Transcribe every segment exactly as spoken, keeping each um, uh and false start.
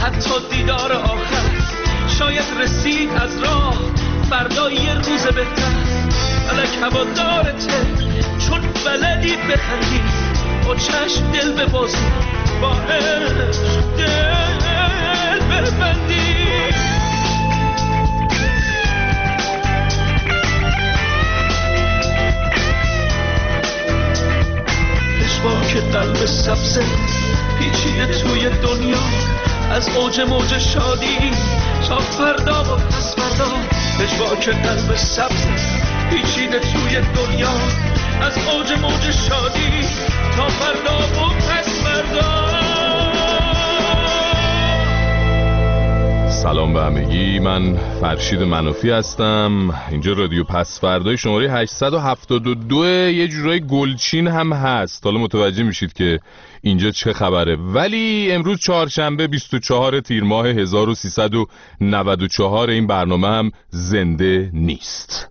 حتی دیدار آخر شاید رسید از راه فردا یه روز بهتر. فلک هوادارته چون بلدی بخندی، با چشم دل ببازی، با عشق دل ببندی. که قلب سبزه پیچیده توی دنیا، از اوج موج شادی تا فردا و پس فردا. که قلب سبزه پیچیده توی دنیا، از اوج موج شادی تا فردا و پس فردا. سلام به همگی، من فرشید منافی هستم. اینجا رادیو پس فردای شماره هشتصد و هفتاد و دو. یه جورای گلچین هم هست، حالا متوجه میشید که اینجا چه خبره. ولی امروز چهارشنبه بیست و چهارم تیر ماه هزار و سیصد و نود و چهار، این برنامه هم زنده نیست.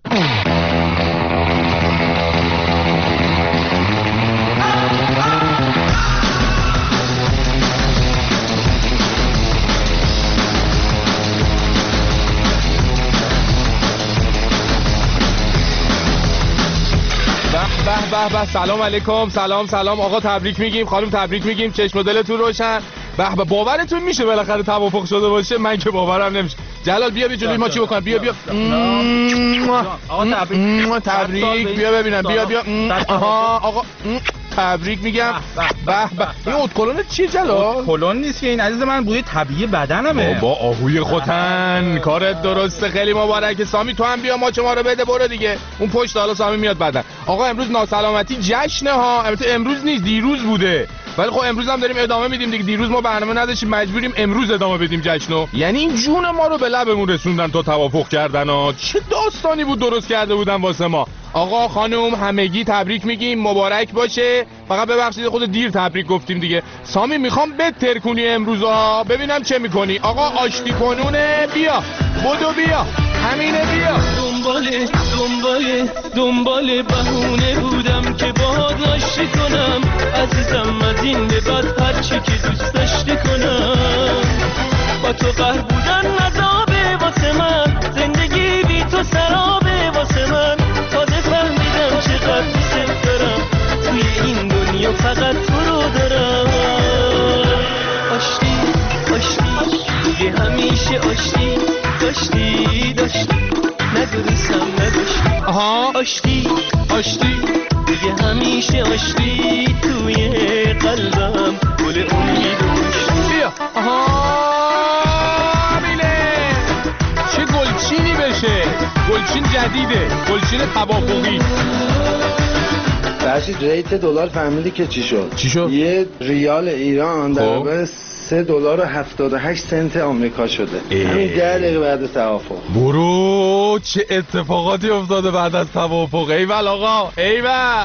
به به سلام علیکم. سلام سلام آقا، تبریک میگیم، خانم تبریک میگیم، چشم و دلتون روشن. به به باورتون میشه بالاخره توافق شده باشه؟ من که باورم نمیشه. جلال بیا بیا جلوی ما چی بکنم، بیا بیا آقا تبریک تبریک بیا ببینم، بیا بیا آها آقا تبریک میگم. به به این اتکلون چیه جلال؟ اتکلون نیست که این عزیز من، بوی طبیعی بدنمه. با آهوی خوتن کارت درسته، خیلی مبارکه. سامی تو هم بیا ماچ ما رو بده برو دیگه، اون پشت حالا سامی میاد بعدن. آقا امروز ناسلامتی جشنه ها، البته امروز نیست دیروز بوده، ولی خب امروز هم داریم ادامه میدیم دیگه. دیروز ما برنامه نداشتیم مجبوریم امروز ادامه بدیم جشنو. یعنی این جون ما رو به لبمون رسوندن تا توافق کردن ها. چه داستانی بود درست کرده بودن واسه ما. آقا خانم همگی تبریک میگیم، مبارک باشه. فقط ببخشید خود دیر تبریک گفتیم دیگه. سامی میخوام بتر کنی امروزا، ببینم چه میکنی. آقا آشتی کنونه بیا بدو بیا همینه بیا. دنباله دنباله دنباله بهونه بودم که باهات آشتی کنم عزیزم، از این به بعد هر چی که دوست داشتی کنم. با تو قهر بودن عذابه واسه من، زندگی بی تو سرابه واسه من. تازه فهمیدم چقدر دوست دارم، توی این دنیا فقط تو رو دارم. آشتی آشتی دیگه همیشه آشتی داشتی داشتی ندونستم نداشتی. آها آشتی آشتی دیگه همیشه آشتی توی قلبم گل امید داشتی. بیا آها چه گلچینی بشه، گلچین جدیده، گلچین توافقی. فرشید ریت دلار فهمیدی که چی شد؟ چی شد؟ یه ریال ایران در واقع سه دلار و هفتاد و هشت سنت آمریکا شده. همین ده دقیقه بعد توافق. برو چه اتفاقاتی افتاده بعد از توافق. ایول آقا ایول.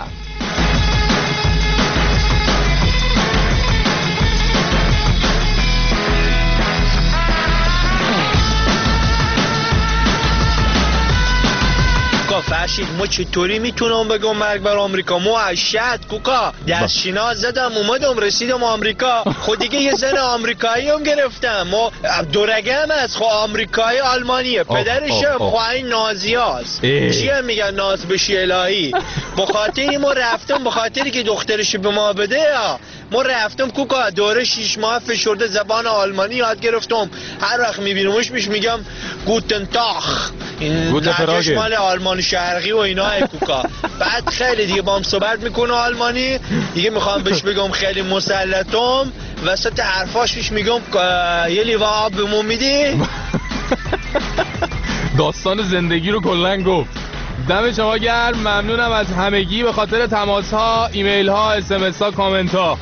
فرشید ما چطوری میتونم بگم مرگ بر آمریکا؟ ما اشد کوکا دستشینا زدم اومدم رسیدم آمریکا. خود دیگه یه زن آمریکایی هم گرفتم. ما دورگم از خو آمریکایی آلمانیه، پدرشم خواهی نازی هاست. چیه میگن ناز بشی الهی. بخاطری ما رفتم، بخاطری که دخترش به ما بده یا ما رفتم کوکا دوره شیش ماه فشرده زبان آلمانی یاد گرفتم. هر وقت میبینمش میش میگم گوتن تاخ، این لحجهش مال آلمان شرقی و اینا کوکا. بعد خیلی دیگه با هم صحبت میکنه آلمانی دیگه، میخوام بهش بگم خیلی مسلطم، وسط حرفاش میش میگم یه لیوه آب بهمون میدی. داستان زندگی رو کلن گفت. دم شما گرم، ممنونم از همگی به خاطر تماس ها، ایمیل ها، اس ام اس ها، کامنت ها.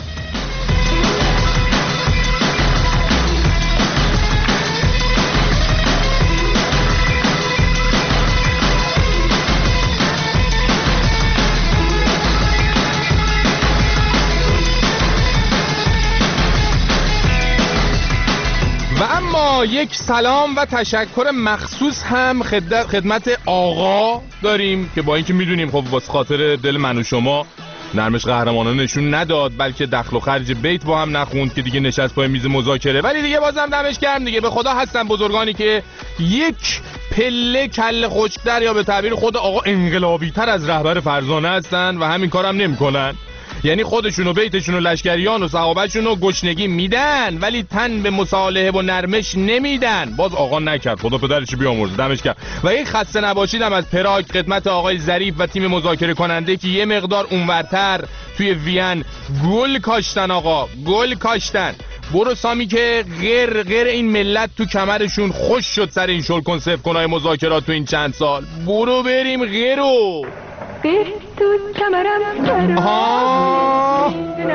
یک سلام و تشکر مخصوص هم خدمت آقا داریم که با اینکه میدونیم خب واسه خاطر دل من و شما نرمش قهرمانانه نشون نداد، بلکه دخل و خرج بیت با هم نخوند که دیگه نشست پای میز مذاکره. ولی دیگه بازم دمش گرم دیگه، به خدا هستن بزرگانی که یک پله کله خشک‌تر یا به تعبیر خود آقا انقلابی‌تر از رهبر فرزانه هستن و همین کارم نمی‌کنن. یعنی خودشون و بیتشون و لشکریان و صحابه‌شون رو گشنگی میدن ولی تن به مصالحه و نرمش نمیدن. باز آقا نکرد، خدا پدرش بیامرزه، دمش گرم. و این خسته نباشیدم از پراگ خدمت آقای ظریف و تیم مذاکره کننده که یه مقدار اونورتر توی وین گل کاشتن. آقا گل کاشتن. برو سامی که غیر غیر این ملت تو کمرشون خوش شد سر این شل کنسف کنای مذاکرات تو این چند سال. برو بریم غیرو به تو کمرم کرم آها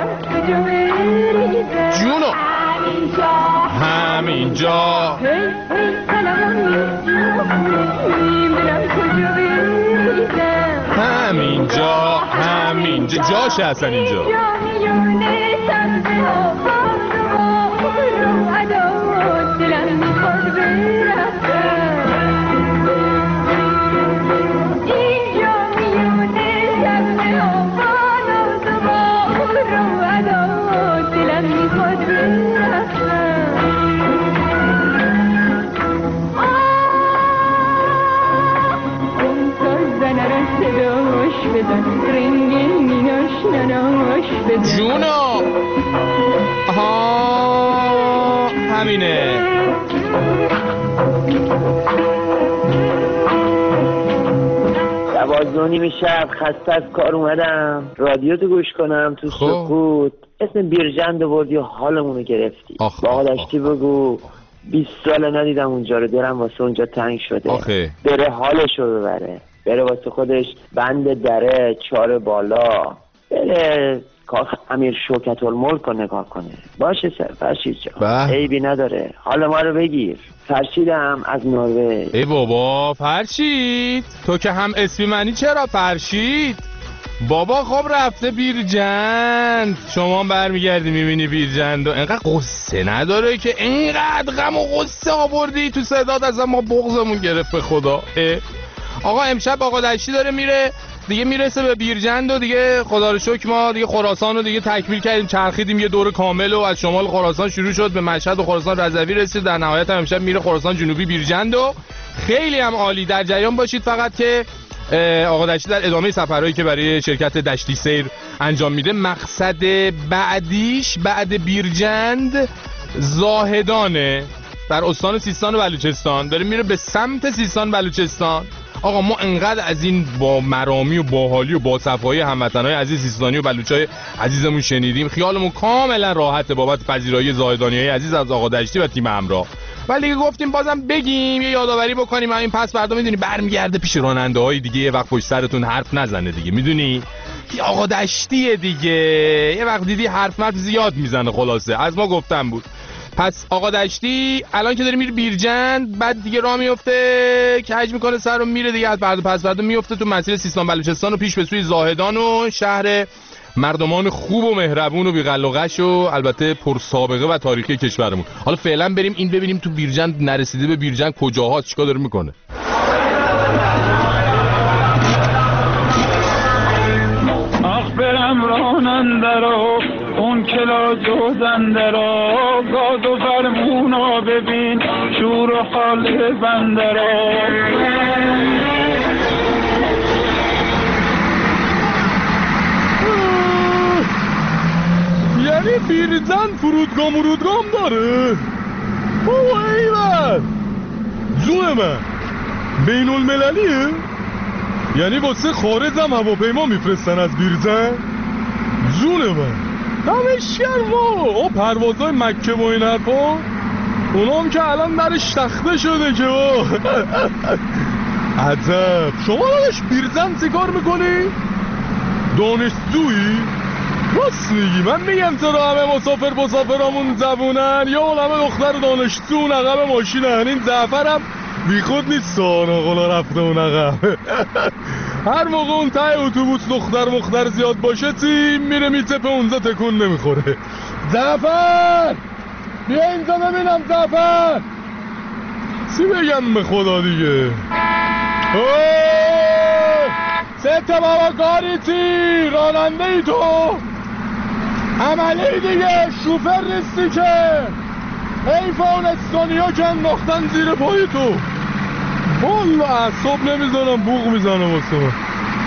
جونو همینجا همینجا همینجا جاشه اصلا اینجا جونو آها همینه. دوازده و نیم شب خسته از کار اومدم رادیو تو گوش کنم تو سکوت اسم بیرجند آوردی و حالمونو گرفتی. با آقا دشتی بگو بیست سال ندیدم اونجا رو، دلم واسه اونجا تنگ شده. آخه. بره حالشو ببره، بره واسه خودش بند دره چار بالا، بره کاخ امیر شوکت الملک رو نگاه کنه. باشه سر فرشید جان، عیبی نداره، حال ما رو بگیر. فرشیدم از نروژ. ای بابا فرشید، تو که هم اسمی منی چرا فرشید؟ بابا خب رفته بیرجند، شما برمیگردی میبینی بیرجند و انقدر قصه نداره که اینقدر غم و قصه آوردی تو صدات، از ما بغضمون گرفت به خدا. آقا امشب آقا دشتی داره میره دیگه، میرسه به بیرجند و دیگه خدا رو شکر ما دیگه خراسان رو دیگه تکمیل کردیم، چرخیدیم یه دور کامل و از شمال خراسان شروع شد به مشهد و خراسان رضوی رسید، در نهایت هم امشب میره خراسان جنوبی بیرجند و خیلی هم عالی. در جریان باشید فقط که آقا دشتی در ادامه سفرهایی که برای شرکت دشتی سیر انجام میده مقصد بعدیش بعد بیرجند زاهدانه در استان سیستان و بلوچستان، داره میره به سمت سیستان بلوچستان. آقا ما انقدر از این با مرامی و باحالی و با صفایی هموطنای عزیز سیستانی و بلوچای عزیزمون شنیدیم، خیالمون کاملا راحته بابت پذیرایی زاهدانیای عزیز از آقا دشتی و تیم همراه. ولی دیگه گفتیم بازم بگیم، یه یادآوری بکنیم. همین پس فردا میدونی برمیگرده پیش راننده های دیگه، یه وقت پشت سرتون حرف نزنه دیگه، میدونی آقا دشتیه دیگه، یه وقت دیدی حرف مرد زیاد میزنه. خلاصه از ما گفتم بود. پس آقا دشتی الان که داره میره بیرجند، بعد دیگه راه میفته کج میکنه سر رو میره دیگه، از فردا پس فردا میفته تو مسیر سیستان بلوچستان و پیش به سوی زاهدان و شهر مردمان خوب و مهربون و بی‌غل و غش و البته پرسابقه و تاریخی کشورمون. حالا فعلا بریم این ببینیم تو بیرجند نرسیده به بیرجند کجاهاست، چیکار داره میکنه. آخ برم راننده رو اون کلا جوزنده رو، گاز و فرمونا ببین شور و حال بنده رو. یعنی بیرجند فرودگاه مرودگاه داره؟ بابا ایوان جون من بین المللیه؟ یعنی واسه خارج هم هواپیما میفرستن از بیرجند؟ جون من دمشکر ما او پروازهای مکه و این حرفا، اونا هم که الان درش تخته شده که او عجب. شما داداش بیرجند چی کار میکنی؟ دانشجویی؟ راست میگی، من میگم چرا همه مسافر مسافرامون زبونن، یا اون همه دختر دانشجو اون عقب ماشینن. این زعفرم بی خود نیست سانا قلا رفته اون عقب. هر موقع اون ته اتوبوس دختر مختر زیاد باشه چی میره میتپه اونجا تکون نمیخوره. زعفر بیا اینجا ببینم زعفر، چی بگم به خدا دیگه. اوه ست بابا گاریتی راننده ای تو عملی دیگه شوفر نیستی که حیف اون استونیا که انداختن زیر پای تو والا اعصاب نمیزنم بوق میزنم واسه من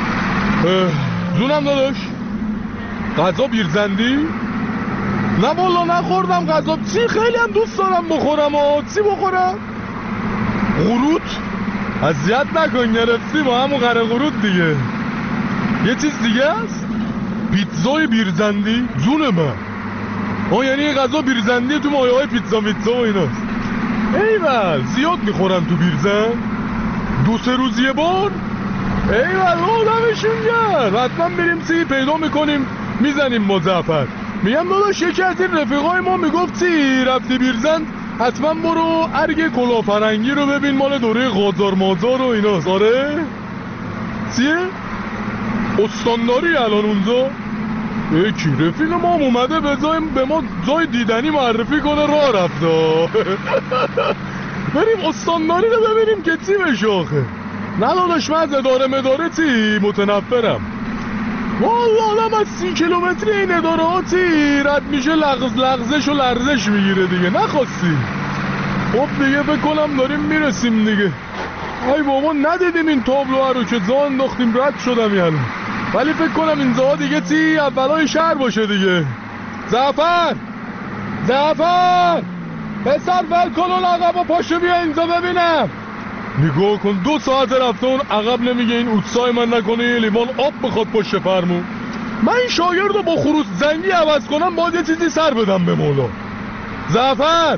جونم داداش غذا بیرزندی؟ نه والا نخوردم غذا چی خیلی هم دوست دارم بخورم و چی بخورم؟ قروت؟ اذیت نکن گرفتی با همون قره قروت دیگه یه چیز دیگه است؟ پیتزای بیرزندی؟ جون من آه یعنی غذا بیرزندی تو مایه های پیتزا میتزا و ایناست ایول زیاد میخورن تو بیرزند؟ دو سه روز یه بار؟ ایول آدمشون گرد حتما بریم سی پیدا میکنیم میزنیم با زعفر میگم داداش یکی از این رفیقای ما میگفت چی رفتی بیرزند حتما برو ارگ کلافرنگی رو ببین مال دوره قاجار مازار و ایناست آره؟ چیه؟ استانداری الان اونجا؟ یکی رفیق ما هم اومده به, جای به ما جای دیدنی معرفی کنه راه رفته بریم استانداری رو ببینیم که چی بشه آخه نه داداش من از اداره مداره چی متنفرم والله آدم از سی کیلومتری این اداره ها چی رد میشه لغز لغزش و لرزش میگیره دیگه نخواستی خب دیگه فکر کنم داریم میرسیم دیگه ای بابا ندیدیم این تابلوها رو که جا انداختیم رد شدم یعنی ولی فکر کنم اینجا دیگه چی اولای شهر باشه دیگه زعفر زعفر پسر ول کن اون عقب و پاشو بیا اینجا ببینم نگاه کن دو ساعت رفته اون عقب نمیگه این اوتسای من نکنه یه لیوان آب بخواد پشت فرمون من این شاگرد رو با خروس زنگی عوض کنم باید یه چیزی سر بدم به مولا زعفر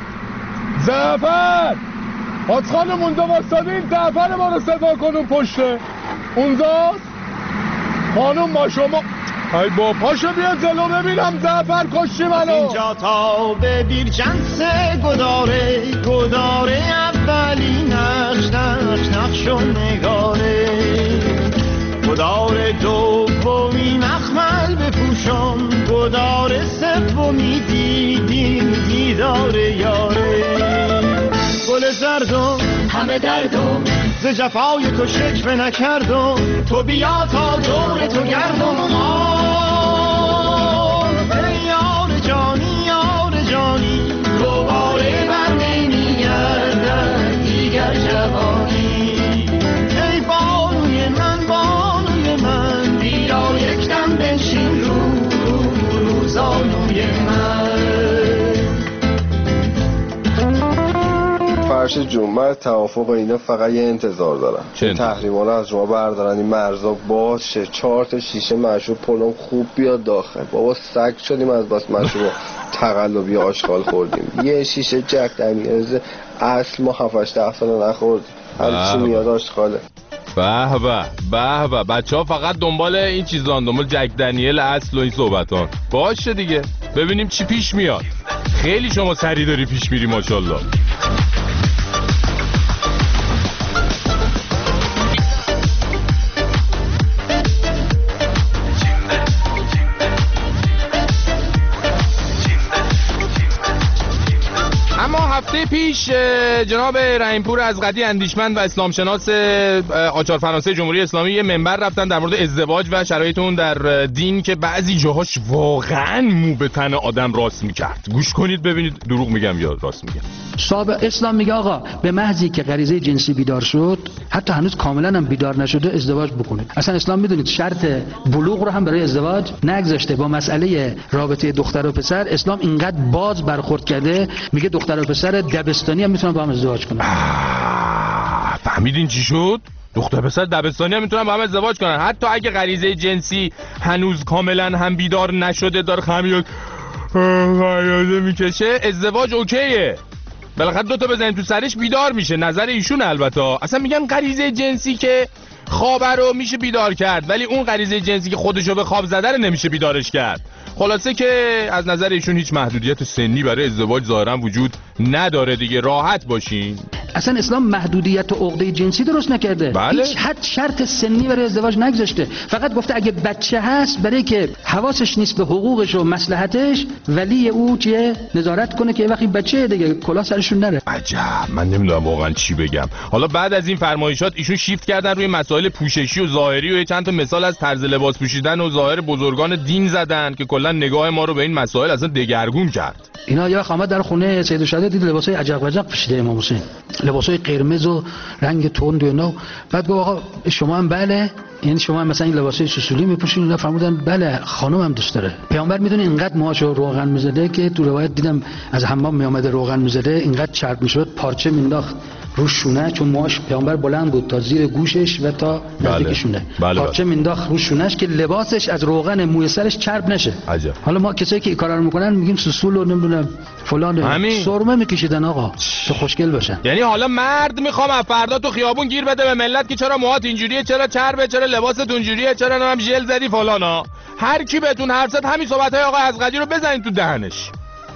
زعفر حاج خانم اونجا واسطاده این زعفر ما رو صدا کنون پشته اونجاست خانم با شما ای با پاشو بیا جلو ببینم زعفر کشی منو اینجا تا به بیرجنس گداره گداره اولی نقش نقش نقش و نگاره گداره دومی مخمل بپوشم گداره سومی دیدیم دیداره یاره گل زردم همه دردم ز جفای تو شکوه نکردم تو بیا تا دور تو گردم آه یار جانی یار جانی دوباره بر نمیگردد دیگر جوانی ای بانوی من بانوی من بیا یک دم بنشین رو رو روزانوی من فرش جون من توافق اینا فقط یه انتظار دارم چه تحریما رو از شما بردارن این مرزا باز شه چهار تا شیشه مشروب پلم خوب بیاد داخل بابا سگ شدیم از باس مشروب تقلبی آشغال خوردیم یه شیشه جک دنیلز اصل ما هفتش ده سال نخوردیم هر چی میاد آشغاله به به به به بچه ها فقط دنبال این چیزان دنبال جک دنیل اصل و این صحبتان باشه دیگه ببینیم چی پیش میاد خیلی شما سری داری پیش میری ماشاءالله هفته پیش جناب رحیمپور از قدی اندیشمند و اسلام شناس آچار فرانسه جمهوری اسلامی یه منبر رفتن در مورد ازدواج و شرایط اون در دین که بعضی جاهاش واقعا مو به تن آدم راست میکرد گوش کنید ببینید دروغ میگم یا راست میگم صاحب اسلام میگه آقا به محضی که غریزه جنسی بیدار شد حتی هنوز کاملا هم بیدار نشده ازدواج بکنید اصلا اسلام میدونید شرط بلوغ رو هم برای ازدواج نگذاشته با مسئله رابطه دختر و پسر اسلام اینقدر باز برخورد کرده میگه دختر و پسر دبستانی هم میتونن با هم ازدواج کنن فهمیدین چی شد؟ دختر پسر دبستانی هم میتونن با هم ازدواج کنن حتی اگه غریزه جنسی هنوز کاملا هم بیدار نشده داره خمیاد خمیاده میکشه ازدواج اوکیه بالاخره دوتا بزنیم تو سرش بیدار میشه نظر ایشون البته اصلا میگن غریزه جنسی که خوابه رو میشه بیدار کرد ولی اون غریزه جنسی که خودشو به خواب زده رو نمیشه بیدارش کرد خلاصه که از نظر ایشون هیچ محدودیت سنی برای ازدواج ظاهرا وجود نداره دیگه راحت باشین اصلا اسلام محدودیت و عقده جنسی درست نکرده. بله. هیچ حد شرط سنی برای ازدواج نگذاشته. فقط گفته اگه بچه هست برای که حواسش نیست به حقوقش و مصلحتش، ولی او چیه نظارت کنه که وقتی بچه دیگه کلاه سرشون نره. عجب، من نمیدونم واقعا چی بگم. حالا بعد از این فرمایشات ایشون شیفت کردن روی مسائل پوششی و ظاهری و چند تا مثال از طرز لباس پوشیدن و ظاهر بزرگان دین زدن که کلا نگاه ما رو به این مسائل اصلا دگرگون کرد. اینا یا خامد در خونه سید الشهدا دید لباسای عجب عجب پوشیده امام حسین، لباسای قرمز و رنگ تند و اینا. بعد گفت آقا شما هم بله، این شما هم مثلا این لباسای سوسولی میپوشین؟ اینا فرمودن بله خانم هم دوست داره. پیامبر میدونه اینقدر موهاشو روغن میزده که تو روایت دیدم از حمام میامده روغن میزده، اینقدر چرب میشد پارچه مینداخت رو شونه، چون موهاش پیامبر بلند بود تا زیر گوشش و تا نزدیک شونه. بله. پارچه مینداخت رو شونهش که لباسش از روغن موی سرش چرب نشه. عجب. حالا ما کسایی که این کارا رو میکنن میگیم سوسول و نمیدونم فلان، سرمه میکشیدن آقا تو خوشگل باشن. یعنی حالا مرد میخوام فردا تو خیابون گیر بده به ملت که چرا موهات اینجوریه، چرا چربه، چرا لباست اونجوریه، چرا نام ژل زدی فلانا. هر کی بهتون حرف زد همین صحبتای آقا حزقجی رو بزنید تو دهنش.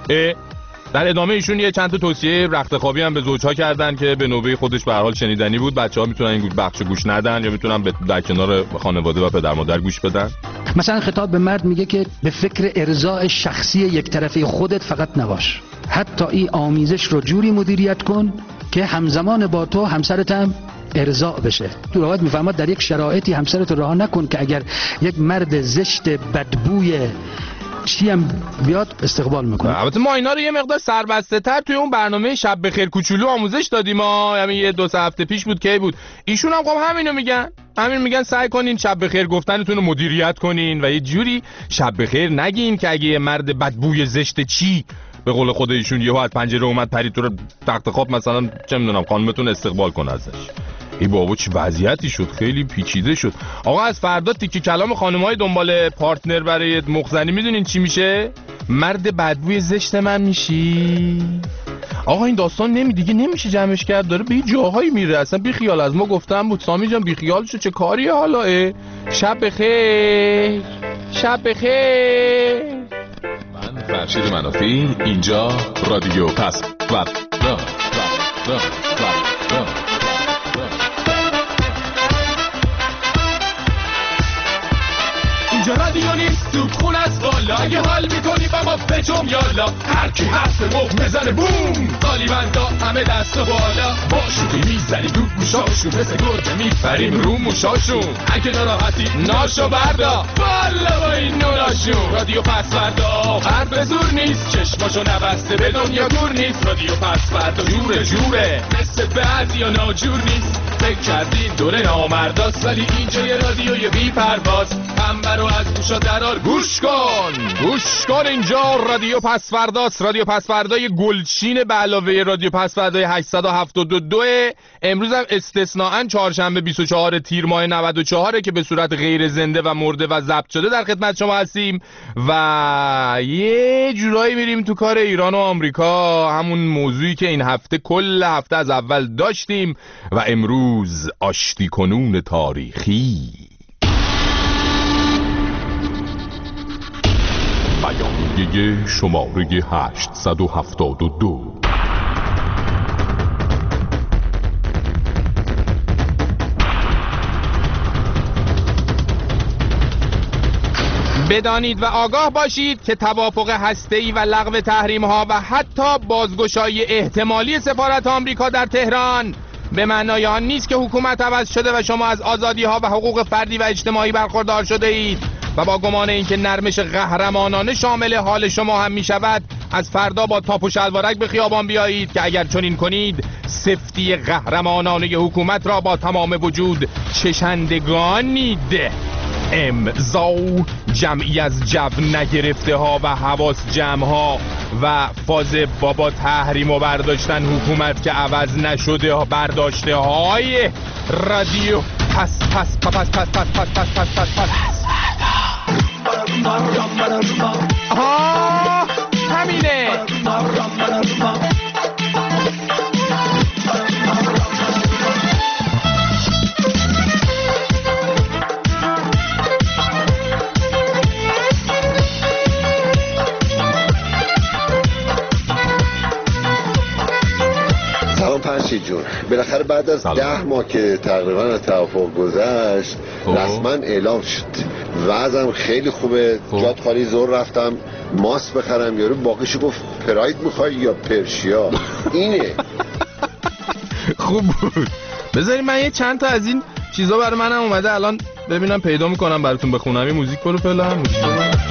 در ادامه ایشون یه چند تا توصیه رخت خوابی هم به زوجها کردن که به نوبه خودش به هر حال شنیدنی بود. بچه‌ها میتونن این بخش گوش ندن یا میتونن در کنار خانواده و پدر مادر گوش بدن. مثلا خطاب به مرد میگه که به فکر ارضاء شخصی یک طرفه خودت فقط نباش، حتی این آمیزش رو جوری مدیریت کن که همزمان با تو همسرت هم ارضاء بشه. تو روایت میفهمد در یک شرایطی همسرت رو رها نکن که اگر یک مرد زشت بدبوی چی هم بیاد استقبال میکنه. البته ما اینا رو یه مقدار سربسته تر توی اون برنامه شب بخیر کوچولو آموزش دادیم. ما همین یه دو سه هفته پیش بود کی بود، ایشون هم خب همینو میگن. همین میگن سعی کنین شب بخیر گفتنتون رو مدیریت کنین و یه جوری شب بخیر نگین که اگه یه مرد بدبوی زشت چی به قول خود ایشون یهو از پنجره اومد پرید تو تخت خواب مثلا چه میدونم خانمتون استقبال کنه ازش. ای بابا چه وضعیتی شد، خیلی پیچیده شد. آقا از فردا تیکی کلام خانم‌های دنبال پارتنر برای مخزنی میدونین چی میشه؟ مرد بدبوی زشت من میشی. آقا این داستان نمی دیگه نمیشه جمعش کرد، داره به جاهایی میره. اصلا بی خیال از ما گفتم بود سامی جان، بی خیال شو، چه کاریه حالا؟ شب بخیر، شب بخیر. من فرشید منافی، اینجا رادیو پس و را را را را اینجا رادیو نیست تو خون از بالا، اگه حال میکنی با ما بجم یالا، هر کی حرف مخ میزنه بوم، قالیبندا همه دست و بالا، با شوخی میزنی تو گوشاشون، مثل گربه میپریم رو موشاشون، اگه ناراحتی ناشو بردا والا با این نوراشون. رادیو پس فردا حرف زور نیست، چشماشو نبسته به دنیا دور نیست. رادیو پس فردا جوره جوره، مثل بعضیا ناجور نیست. فکر کردی دوره نامرداست، ولی اینجا یه رادیوی بی پرواز. پنبه رو از گوشا درار گوش کن گوش کن اینجا رادیو پس فرداست. رادیو پس فردای گلچین به علاوه رادیو پس فردای هشتصد و هفتاد و دو. امروز هم استثناءً چهارشنبه بیست و چهارم تیر ماه نود و چهار که به صورت غیر زنده و مرده و ضبط شده در خدمت شما هستیم و یه جورایی میریم تو کار ایران و آمریکا، همون موضوعی که این هفته کل هفته از اول داشتیم و امروز آشتی کنون تاریخی. بیانیه شماره هشتصد و هفتاد و دو. بدانید و آگاه باشید که توافق هسته‌ای و لغو تحریم‌ها و حتی بازگشایی احتمالی سفارت آمریکا در تهران به معنای آن نیست که حکومت عوض شده و شما از آزادی‌ها و حقوق فردی و اجتماعی برخوردار شده اید و با گمان اینکه نرمش قهرمانانه شامل حال شما هم می شود از فردا با تاپ و شلوارک به خیابان بیایید که اگر چنین کنید سفتی قهرمانانه حکومت را با تمام وجود چشندگانید. امضا جمعی از جو نگرفته ها و حواس جمع ها و فاز بابا تحریم و برداشتن حکومت که عوض نشده برداشته های رادیو پس پس پس پس پس پس پس پس پس پس پس آها همینه. سلام پرشید مهدی جون بالاخره بعد از ده ماه که تقریبا از توافق گذشت رسما اعلام شد. وضعم خیلی خوبه. جات خالی زور رفتم ماست بخرم، یارو باقیشو گفت پراید میخوای یا پرشیا. اینه خوب بود. بذارید من یه چند تا از این چیزا برای منم اومده الان ببینم پیدا میکنم براتون بخونم. یه موزیک برو فعلا.